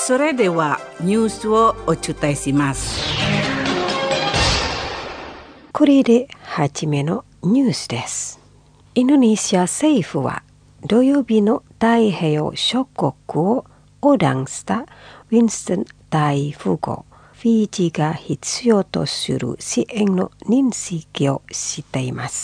それではニュースをお伝えします。 これで初めのニュースです。インドネシア政府は土曜日の太平洋諸国を横断したウィンストン台風後、フィジーが必要とする支援の認識をしています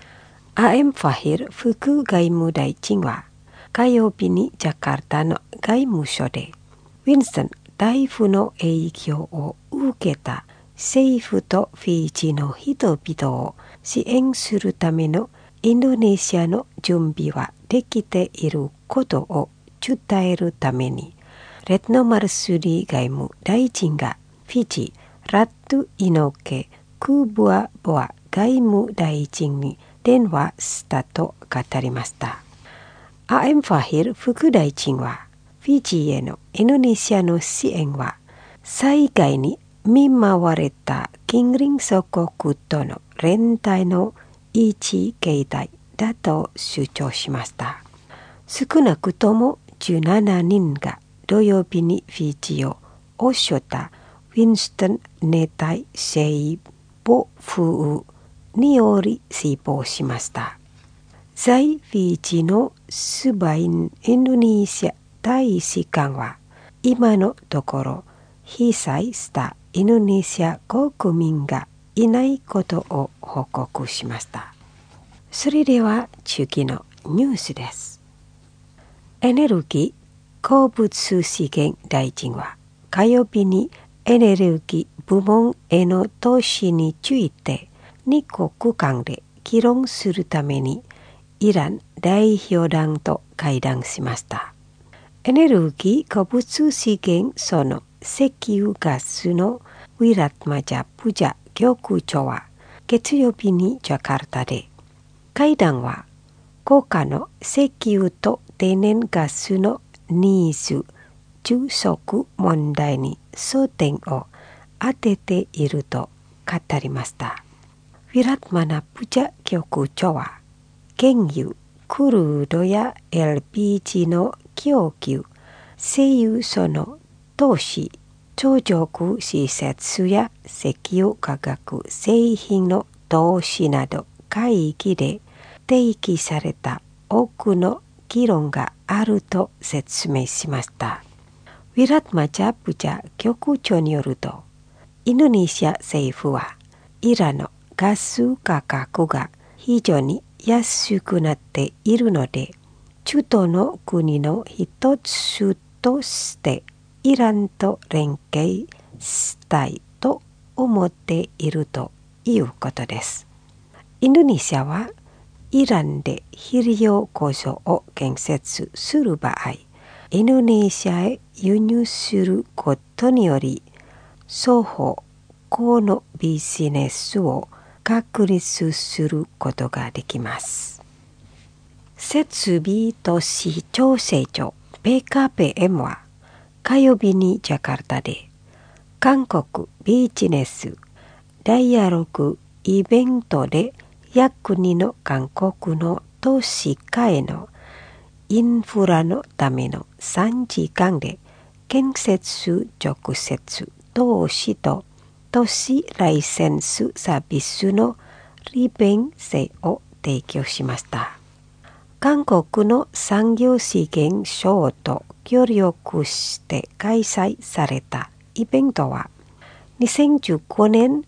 。AMファヒル副外務大臣は火曜日にジャカルタの外務省でウィンストン台風の影響を受けた政府とフィジーの人々を支援するためのインドネシアの準備はできていることを伝えるために、レッノ・マルスリ外務大臣がフィジー・ラット・イノケ・クブア・ボア外務大臣に電話したと語りました。AMファヒル副大臣は、フィジーへのインドネシアの支援は、災害に見舞われた近隣諸国との連帯の一形態だと主張しました。少なくとも17人が土曜日にフィジーを襲ったウィンストン熱帯性暴風により死亡しました。在フィジーのスバインインドネシア大使館は今のところ被災したインドネシア国民がいないことを報告しました。それでは次のニュースです。エネルギー鉱物資源大臣は火曜日にエネルギー部門への投資について2国間で議論するためにイラン代表団と会談しました。エネルギー鉱物資源その石油ガスのウィラットマジャプジャ局長は月曜日にジャカルタで会談は国家の石油と天然ガスのニーズ充足問題に焦点を当てていると語りました。ウィラットマナプジャ局長は原油、クルードや LPG の供給、石油その投資、貯蔵施設や石油化学製品の投資など会議で提起された多くの議論があると説明しました。ウィラットマジャプジャ局長によると、インドネシア政府はイランのガス価格が非常に安くなっているので、中東の国の一つとしてイランと連携したいと思っているということです。インドネシアはイランで肥料工場を建設する場合、インドネシアへ輸入することにより、双方向のビジネスを確立することができます。設備都市調整庁 PKPM は火曜日にジャカルタで韓国ビジネスダイアログイベントで約2の韓国の投資家へのインフラのための3時間で建設直接投資と都市ライセンスサービスの利便性を提供しました。韓国の産業資源省と協力して開催されたイベントは2015年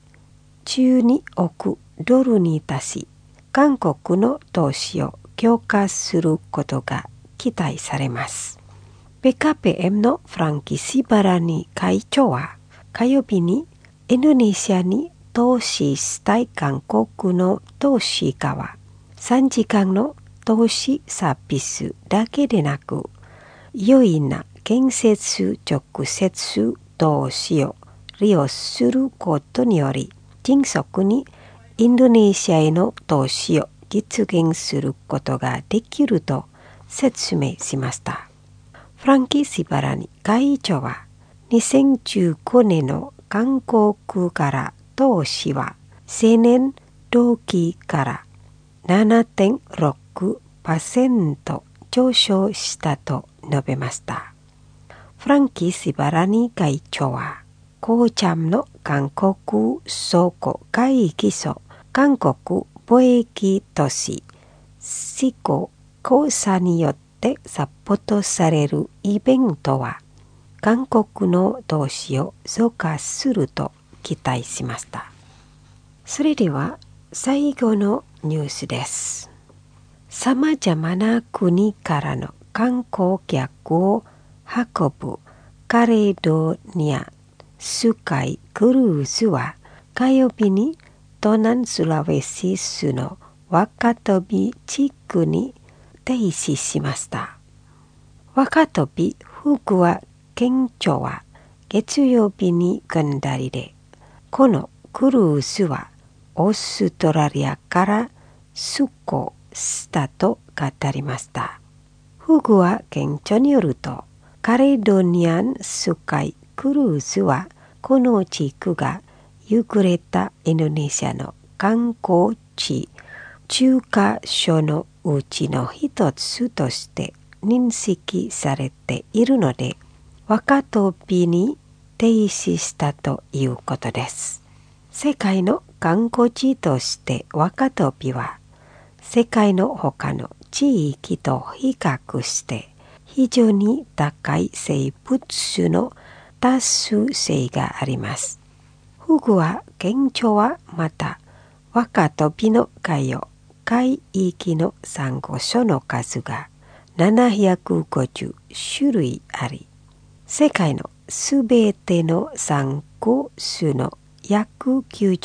12億ドルに達し、韓国の投資を強化することが期待されます。PKPM のフランキー・シバラニ会長は火曜日にインドネシアに投資したい韓国の投資家は3時間の投資サービスだけでなく、良いな建設直接投資を利用することにより、迅速にインドネシアへの投資を実現することができると説明しました。フランキー・シバラニ会長は2015年の韓国から投資は前年同期から 7.6% 上昇したと述べました。 フランキー・シバラニ会長は、コーチャムの韓国倉庫会議所、韓国貿易都市、四国交差によってサポートされるイベントは、韓国の投資を増加すると期待しました。それでは最後のニュースです。さまざまな国からの観光客を運ぶカレドニアスカイクルーズは火曜日に東南スラウェシ州の若飛地区に停止しました。若飛福和県庁は月曜日に下りで、このクルーズはオーストラリアから出港したと語りました。福和県庁によると、カレドニアンスカイクルーズはこの地区が優れたインドネシアの観光地中華所のうちの一つとして認識されているので、若飛に停止したということです。世界の観光地として若飛は世界の他の地域と比較して非常に高い生物種の多種性があります。福和県庁はまた若飛の海域のサンゴ礁の数が750種類あり、世界のすべてのサンゴ種の約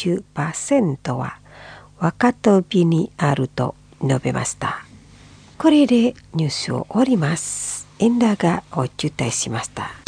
90% は若飛にあると述べました。これでニュースを終わります。エンダがお伝えしました。